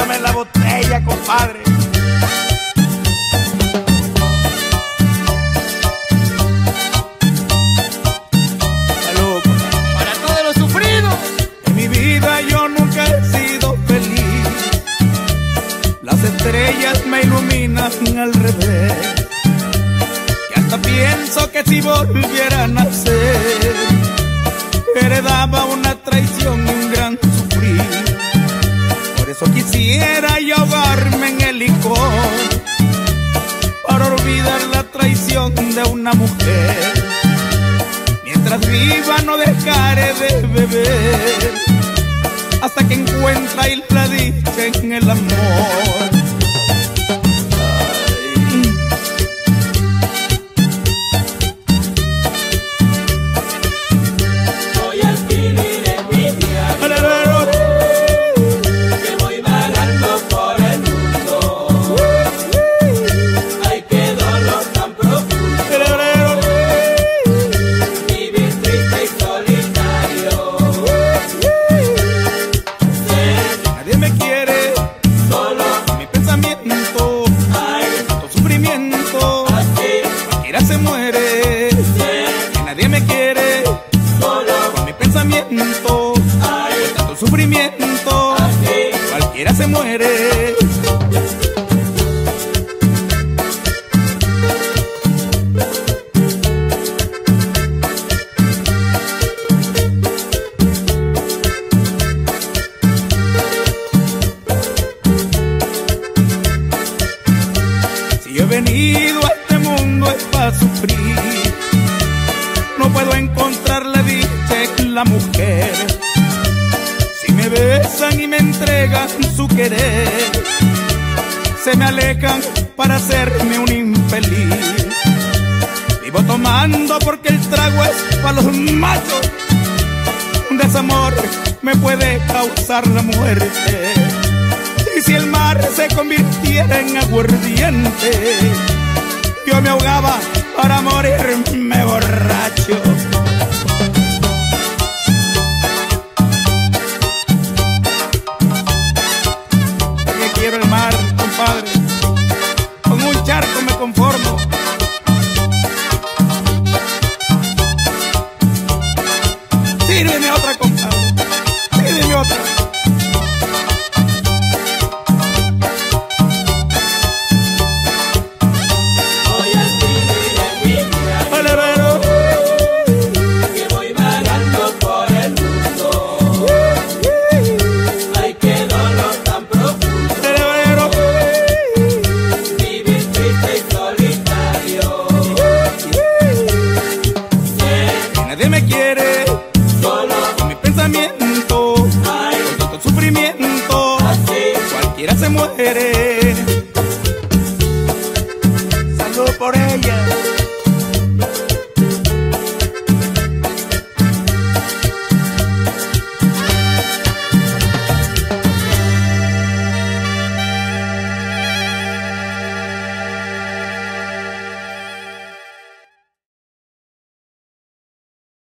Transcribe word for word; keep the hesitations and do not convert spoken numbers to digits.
Pásame la botella, compadre. Salud, compadre. Para todos los sufridos. En mi vida yo nunca he sido feliz. Las estrellas me iluminan al revés. Que hasta pienso que si volviera a nacer, heredaba una traición y un gran sufrir. Por eso quisiera yo ahogarme en el licor, para olvidar la traición de una mujer. Mientras viva no dejaré de beber, hasta que encuentre la dicha en el amor. Se muere, que nadie me quiere, solo con mi pensamiento, con tanto sufrimiento, cualquiera se muere. Si yo he venido a este mundo es para sufrir, no puedo encontrar la dicha en la mujer. Si me besan y me entregan su querer, se me alejan para hacerme un infeliz. Vivo tomando porque el trago es para los machos. Un desamor me puede causar la muerte. Y si el mar se convirtiera en aguardiente, yo me ahogaba para morirme borracho. Porque quiero el mar, compadre. Con un charco me conformo. Sírveme otra, compadre. Sírveme otra. Nadie me quiere, solo con mi pensamiento, ay, con tanto sufrimiento, así cualquiera se muere. Salud por ella.